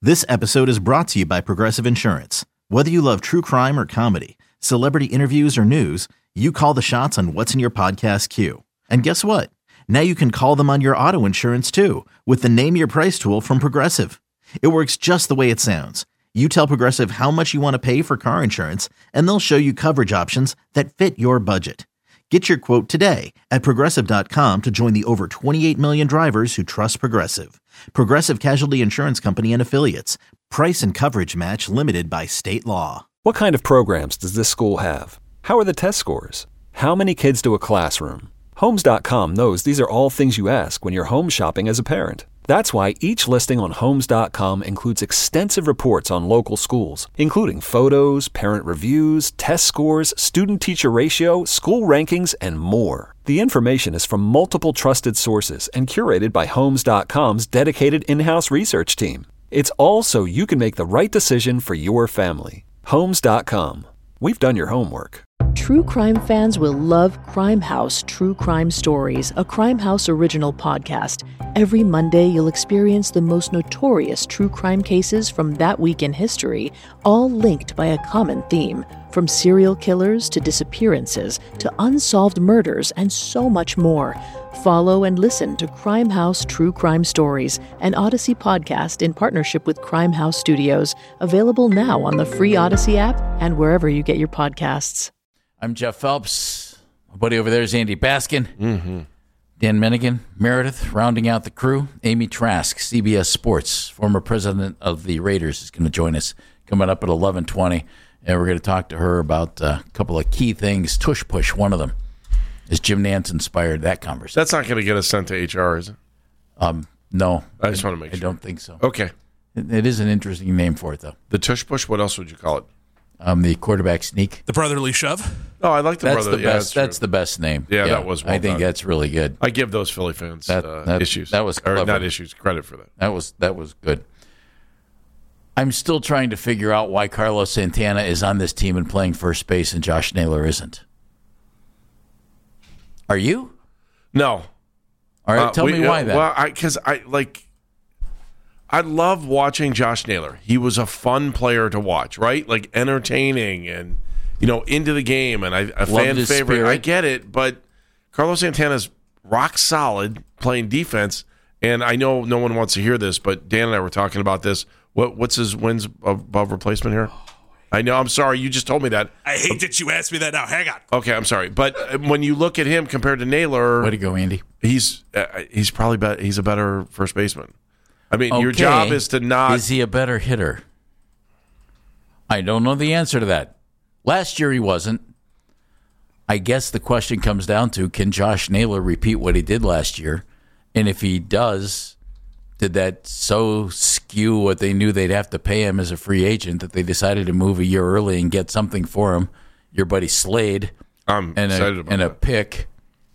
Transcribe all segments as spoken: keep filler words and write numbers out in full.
This episode is brought to you by Progressive Insurance. Whether you love true crime or comedy, celebrity interviews or news, you call the shots on what's in your podcast queue. And guess what? Now you can call them on your auto insurance too with the Name Your Price tool from Progressive. It works just the way it sounds. You tell Progressive how much you want to pay for car insurance, and they'll show you coverage options that fit your budget. Get your quote today at Progressive dot com to join the over twenty-eight million drivers who trust Progressive. Progressive Casualty Insurance Company and Affiliates. Price and coverage match limited by state law. What kind of programs does this school have? How are the test scores? How many kids to a classroom? Homes dot com knows these are all things you ask when you're home shopping as a parent. That's why each listing on Homes dot com includes extensive reports on local schools, including photos, parent reviews, test scores, student-teacher ratio, school rankings, and more. The information is from multiple trusted sources and curated by Homes dot com's dedicated in-house research team. It's all so you can make the right decision for your family. Homes dot com. We've done your homework. True crime fans will love Crime House True Crime Stories, a Crime House original podcast. Every Monday, you'll experience the most notorious true crime cases from that week in history, all linked by a common theme. From serial killers to disappearances to unsolved murders and so much more. Follow and listen to Crime House True Crime Stories, an Odyssey podcast in partnership with Crime House Studios, available now on the free Odyssey app and wherever you get your podcasts. I'm Jeff Phelps. My buddy over there is Andy Baskin. Mm-hmm. Dan Menigan, Meredith, rounding out the crew. Amy Trask, C B S Sports, former president of the Raiders, is going to join us coming up at eleven twenty. And we're going to talk to her about a couple of key things. Tush push, one of them. Is Jim Nantz inspired that conversation? That's not going to get us sent to H R, is it? Um, no. I just want to make I sure. I don't think so. Okay. It, it is an interesting name for it, though. The tush push, what else would you call it? Um, the quarterback sneak. The brotherly shove. Oh, I like the that's brother. The yeah, best, that's, that's the best name. Yeah, yeah, that was well I think done. that's really good. I give those Philly fans that, uh, that, issues. That was clever. Or not issues, credit for that. That was that was good. I'm still trying to figure out why Carlos Santana is on this team and playing first base and Josh Naylor isn't. Are you? No. All right, uh, tell we, me why uh, then. Well, because I, I like, I love watching Josh Naylor. He was a fun player to watch, right? Like entertaining and, you know, into the game and I, a fan his favorite. spirit. I get it, but Carlos Santana's rock solid playing defense. And I know no one wants to hear this, but Dan and I were talking about this. What what's his wins above replacement here? I know. I'm sorry. You just told me that. I hate that you asked me that now. Hang on. Okay, I'm sorry. But when you look at him compared to Naylor, way to go, Andy. He's uh, he's probably be- he's a better first baseman. I mean, Okay. your job is to not. Is he a better hitter? I don't know the answer to that. Last year he wasn't. I guess the question comes down to, can Josh Naylor repeat what he did last year? And if he does, did that so skew what they knew they'd have to pay him as a free agent that they decided to move a year early and get something for him? Your buddy Slade I'm and excited a, about and a that. pick.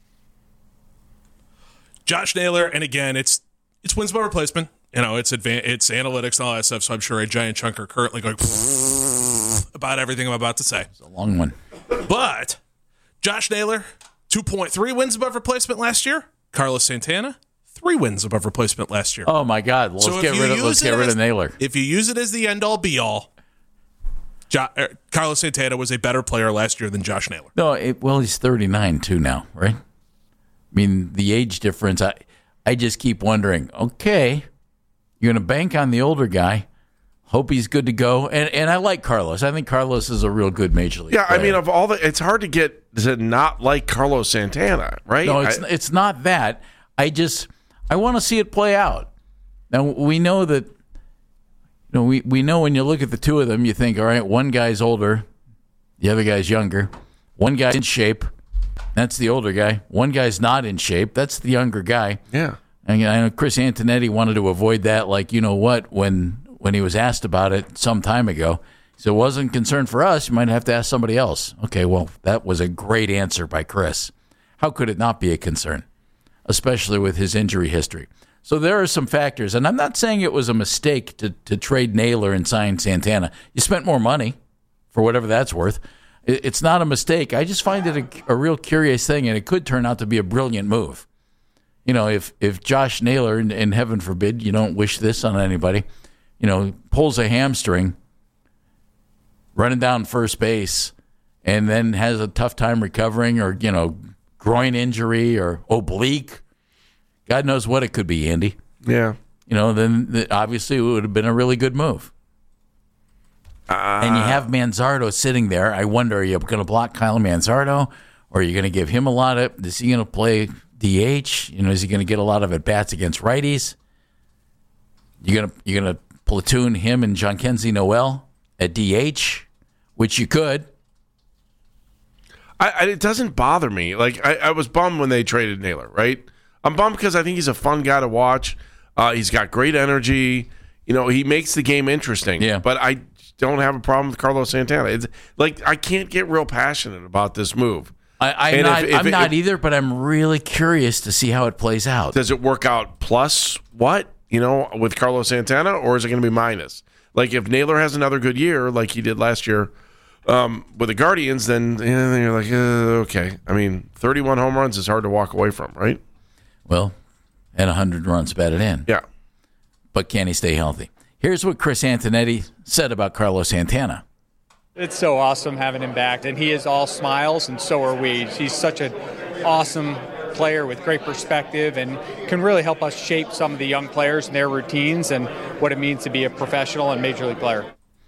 Josh Naylor, and again, it's it's wins by replacement. You know, it's advan- it's analytics and all that stuff, so I'm sure a giant chunk are currently going about everything I'm about to say. It's a long one. But Josh Naylor, two point three wins above replacement last year. Carlos Santana, three wins above replacement last year. Oh my God! Let's So if get you rid of use let's it get rid as- of Naylor. If you use it as the end all be all, jo- er, Carlos Santana was a better player last year than Josh Naylor. No, it, well, he's thirty-nine too now, right? I mean, the age difference. I I just keep wondering. Okay, you're going to bank on the older guy. Hope he's good to go. And and I like Carlos. I think Carlos is a real good major league Yeah, player. I mean, of all the, it's hard to get to not like Carlos Santana, right? No, it's I, it's not that. I just I want to see it play out. Now we know that. You know, we, we know when you look at the two of them, you think, all right, one guy's older, the other guy's younger. One guy's in shape, that's the older guy. One guy's not in shape, that's the younger guy. yeah. And I know Chris Antonetti wanted to avoid that, like, you know what, when when he was asked about it some time ago. So it wasn't concerned for us. You might have to ask somebody else. Okay, well, that was a great answer by Chris. How could it not be a concern, especially with his injury history? So there are some factors, and I'm not saying it was a mistake to, to trade Naylor and sign Santana. You spent more money for whatever that's worth. It, it's not a mistake. I just find it a, a real curious thing, and it could turn out to be a brilliant move. You know, if, if Josh Naylor, and, and heaven forbid, you don't wish this on anybody, you know, pulls a hamstring running down first base and then has a tough time recovering, or, you know, groin injury or oblique. God knows what it could be, Andy. Yeah. You know, then obviously it would have been a really good move. Uh, and you have Manzardo sitting there. I wonder, are you going to block Kyle Manzardo, or are you going to give him a lot of, is he going to play D H? You know, is he going to get a lot of at-bats against righties? You're going to you're going to platoon him and Jhonkensy Noel at D H, which you could. I, I, it doesn't bother me. Like, I, I was bummed when they traded Naylor, right? I'm bummed because I think he's a fun guy to watch. Uh, he's got great energy. You know, he makes the game interesting. Yeah. But I don't have a problem with Carlos Santana. It's like, I can't get real passionate about this move. I, I'm, not, if, if I'm it, not either, but I'm really curious to see how it plays out. Does it work out plus what, you know, with Carlos Santana, or is it going to be minus? Like, if Naylor has another good year like he did last year um, with the Guardians, then, yeah, then you're like, uh, okay. I mean, thirty-one home runs is hard to walk away from, right? Well, and one hundred runs batted in. Yeah. But can he stay healthy? Here's what Chris Antonetti said about Carlos Santana. It's so awesome having him back, and he is all smiles, and so are we. He's such an awesome player with great perspective and can really help us shape some of the young players and their routines and what it means to be a professional and major league player.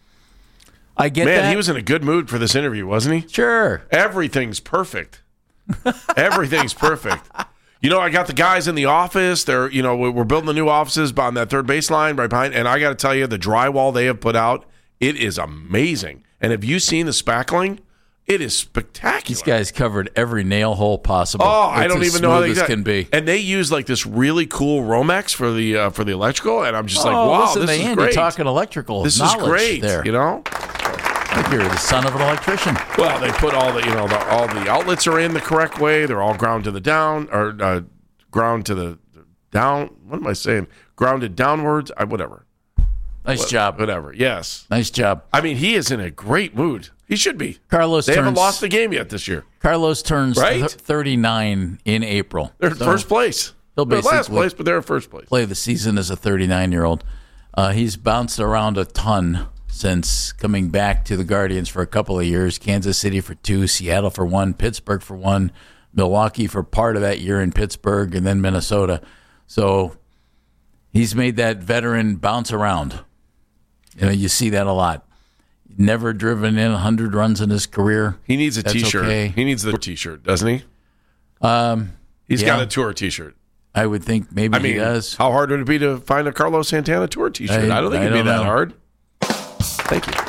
I get Man, that. he was in a good mood for this interview, wasn't he? Sure. Everything's perfect. Everything's perfect. You know, I got the guys in the office. They're, you know, we're building the new offices on that third baseline right behind. And I got to tell you, the drywall they have put out, it is amazing. And have you seen the spackling? It is spectacular. These guys covered every nail hole possible. Oh, I it's don't as even know how they smooth as can be. And they use like this really cool Romex for the uh, for the electrical, and I'm just oh, like, wow, listen this to is Andy great. Talking electrical This knowledge is great. there. You know, like you're the son of an electrician. Well, they put all the you know the, all the outlets are in the correct way. They're all ground to the down or uh, ground to the down. What am I saying? Grounded downwards. I, whatever. Nice what, job. Whatever. Yes. Nice job. I mean, he is in a great mood. He should be. Carlos. They turns, haven't lost the game yet this year. Carlos turns right? th- thirty-nine in April. They're in so first place. He'll they're basically last place, but they're in first place. Play the season as a thirty-nine-year-old. Uh, he's bounced around a ton since coming back to the Guardians for a couple of years. Kansas City for two, Seattle for one, Pittsburgh for one, Milwaukee for part of that year in Pittsburgh, and then Minnesota. So he's made that veteran bounce around. You know, you see that a lot. Never driven in one hundred runs in his career. He needs a That's T-shirt. okay. He needs the T-shirt, doesn't he? Um, He's yeah. got a tour T-shirt. I would think maybe I mean, he does. How hard would it be to find a Carlos Santana tour T-shirt? I, I don't think I it'd don't be that know. hard. Thank you.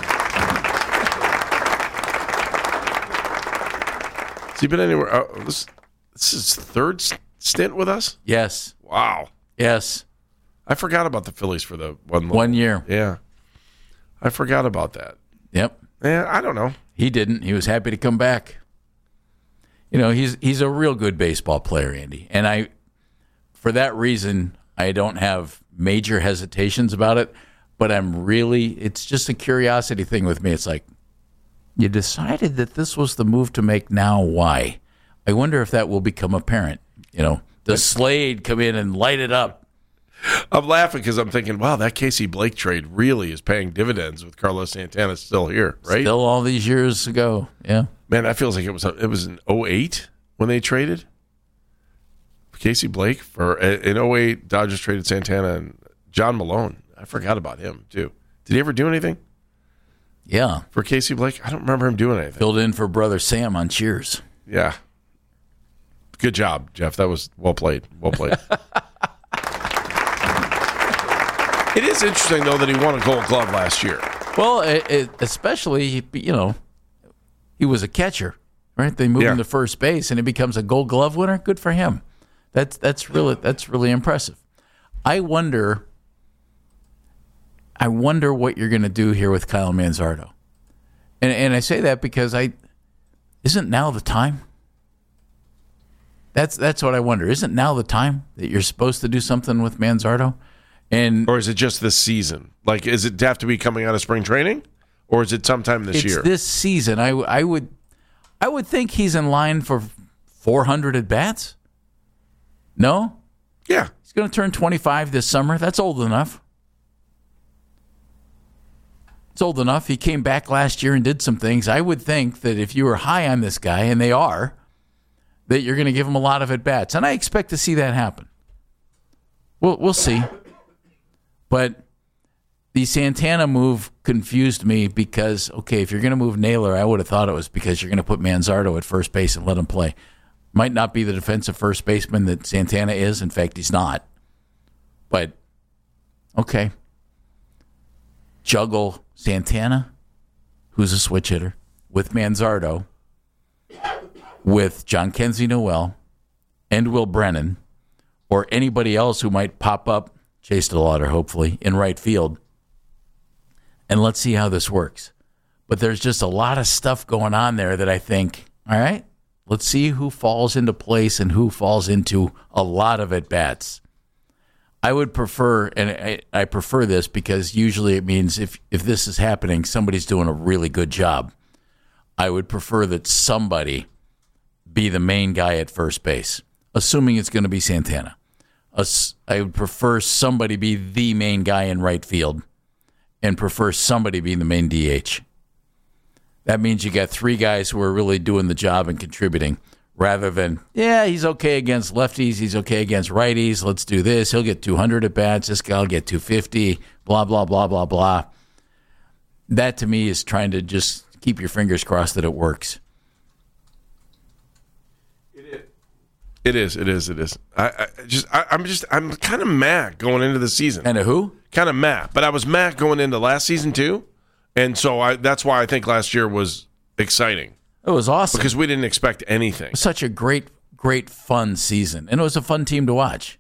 Has he been anywhere? Uh, this, this is his third stint with us? Yes. Wow. Yes. I forgot about the Phillies for the one One year. Yeah. I forgot about that. Yep. Yeah, I don't know. He didn't. He was happy to come back. You know, he's he's a real good baseball player, Andy. And I, for that reason, I don't have major hesitations about it. But I'm really, it's just a curiosity thing with me. It's like, you decided that this was the move to make now. Why? I wonder if that will become apparent. You know, does Slade come in and light it up? I'm laughing because I'm thinking, wow, that Casey Blake trade really is paying dividends with Carlos Santana still here, right? Still all these years ago, yeah. Man, that feels like it was it was in oh eight when they traded Casey Blake for in oh eight. Dodgers traded Santana and John Malone. I forgot about him too. Did he ever do anything? Yeah, for Casey Blake, I don't remember him doing anything. Filled in for brother Sam on Cheers. Yeah, good job, Jeff. That was well played. Well played. It is interesting, though, that he won a Gold Glove last year. Well, it, it, especially, you know, he was a catcher, right? They moved Yeah. him to first base, and he becomes a Gold Glove winner. Good for him. That's that's really that's really impressive. I wonder, I wonder what you're going to do here with Kyle Manzardo, and and I say that because I isn't now the time. That's that's what I wonder. Isn't now the time that you're supposed to do something with Manzardo? And or is it just this season? Like, is it have to be coming out of spring training, or is it sometime this it's year? This season, I, I would, I would think he's in line for four hundred at bats. No, yeah, he's going to turn twenty-five this summer. That's old enough. It's old enough. He came back last year and did some things. I would think that if you were high on this guy, and they are, that you're going to give him a lot of at-bats. And I expect to see that happen. We'll, we'll see. But the Santana move confused me because, okay, if you're going to move Naylor, I would have thought it was because you're going to put Manzardo at first base and let him play. Might not be the defensive first baseman that Santana is. In fact, he's not. But, okay. Juggle Santana, who's a switch hitter, with Manzardo, with John Kenzie Noel, and Will Brennan, or anybody else who might pop up, Chase DeLauder, hopefully, in right field. And let's see how this works. But there's just a lot of stuff going on there that I think, all right, let's see who falls into place and who falls into a lot of at-bats. I would prefer, and I, I prefer this because usually it means if, if this is happening, somebody's doing a really good job. I would prefer that somebody be the main guy at first base, assuming it's going to be Santana. I would prefer somebody be the main guy in right field and prefer somebody being the main D H. That means you got three guys who are really doing the job and contributing rather than, yeah, he's okay against lefties, he's okay against righties, let's do this, he'll get two hundred at-bats, this guy will get two fifty, blah, blah, blah, blah, blah. That, to me, is trying to just keep your fingers crossed that it works. It is, it is, it is. I, I just, I, I'm just, I'm kind of mad going into the season. Kind of who? Kind of mad, but I was mad going into last season too, and so I, that's why I think last year was exciting. It was awesome because we didn't expect anything. It was such a great, great, fun season, and it was a fun team to watch.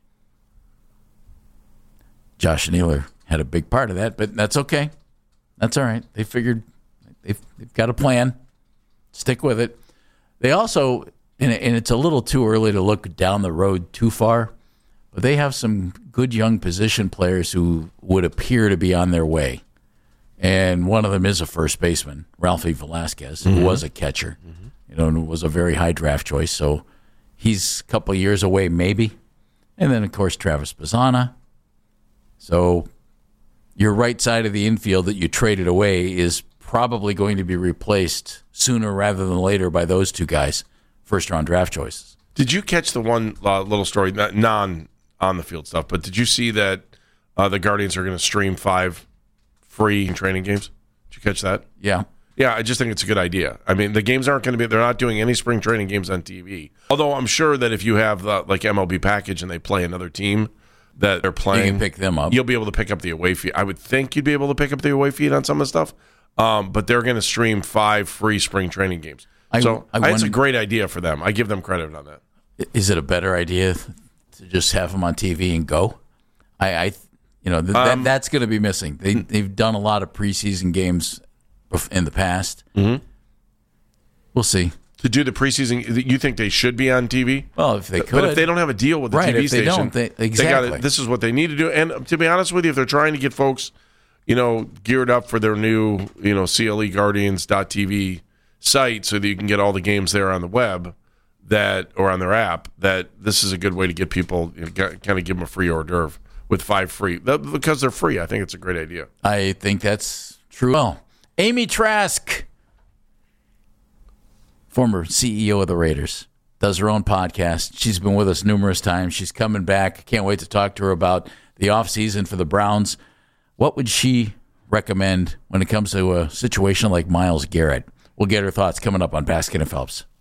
Josh Naylor had a big part of that, but that's okay. That's all right. They figured they've, they've got a plan. Stick with it. They also. And it's a little too early to look down the road too far, but they have some good young position players who would appear to be on their way. And one of them is a first baseman, Ralphie Velasquez, mm-hmm. who was a catcher, mm-hmm. you know, and was a very high draft choice. So he's a couple of years away, maybe. And then, of course, Travis Bazzana. So your right side of the infield that you traded away is probably going to be replaced sooner rather than later by those two guys. First-round draft choices. Did you catch the one uh, little story, not non on the field stuff, but did you see that uh, the Guardians are going to stream five free training games? Did you catch that? Yeah. Yeah, I just think it's a good idea. I mean, the games aren't going to be, they're not doing any spring training games on T V. Although I'm sure that if you have the like M L B package and they play another team that they're playing, you can pick them up. You'll be able to pick up the away feed. I would think you'd be able to pick up the away feed on some of the stuff, um, but they're going to stream five free spring training games. I, so I it's wonder, a great idea for them. I give them credit on that. Is it a better idea to just have them on T V and go? I, I you know, th- um, that, that's going to be missing. They they've done a lot of preseason games in the past. Mm-hmm. We'll see. To do the preseason, you think they should be on T V? Well, if they could, but if they don't have a deal with the right, T V if they station, don't, they, exactly. they got this is what they need to do. And to be honest with you, if they're trying to get folks, you know, geared up for their new, you know, C L E Guardians dot T V site so that you can get all the games there on the web that or on their app, that this is a good way to get people, you know, kind of give them a free hors d'oeuvre with five free. That, because they're free, I think it's a great idea. I think that's true. Well, Amy Trask, former C E O of the Raiders, does her own podcast. She's been with us numerous times. She's coming back. Can't wait to talk to her about the offseason for the Browns. What would she recommend when it comes to a situation like Myles Garrett? We'll get her thoughts coming up on Baskin and Phelps.